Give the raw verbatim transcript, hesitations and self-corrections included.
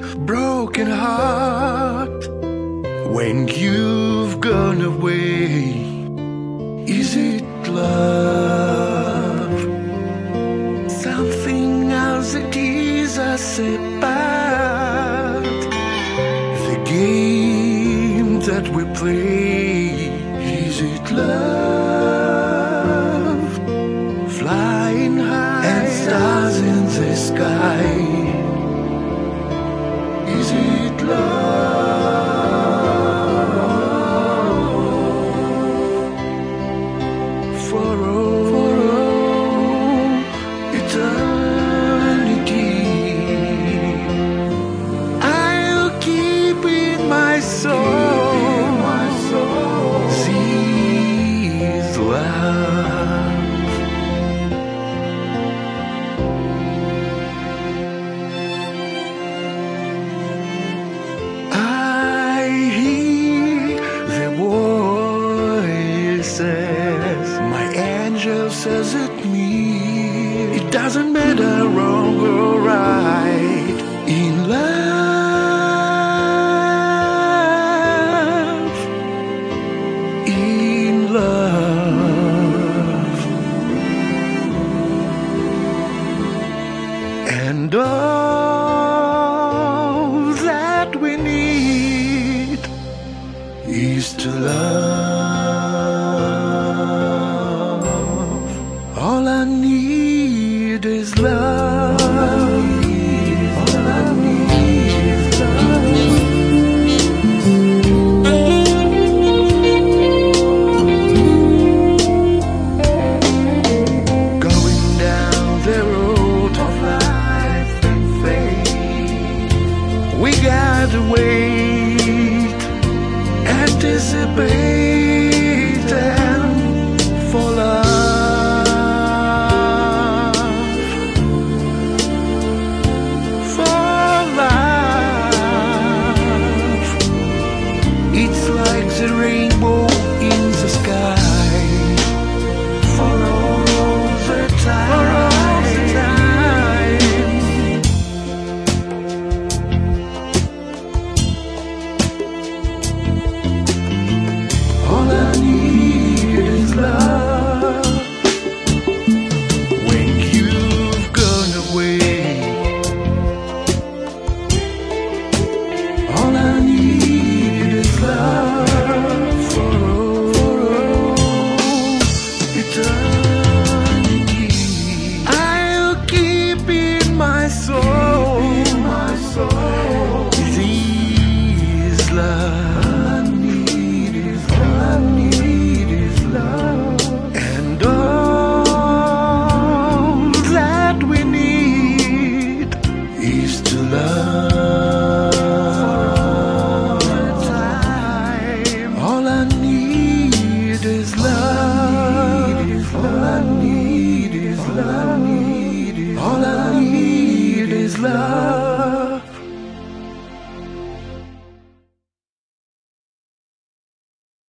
broken heart. When you've gone away, is it love? Something else that is us apart. The game that we play, is it love? Flying high and stars in the sky, is it love? For all, for all eternity, I'll keep in my soul, my soul, sees love. My angel says at me, it doesn't matter wrong or right in love, in love. And all that we need is to love. All I need is love. All I need is love. Going down the road of life and faith, we gotta wait, anticipate for love. It's like the rainbow in the sky for all the time. All I need is love. When you've gone away, all I need is love for all eternity. I'll keep in my soul, my soul, this love. All I need is all I need is love, and all that we need is to love. All I need is love. All I need is love. All I need is love.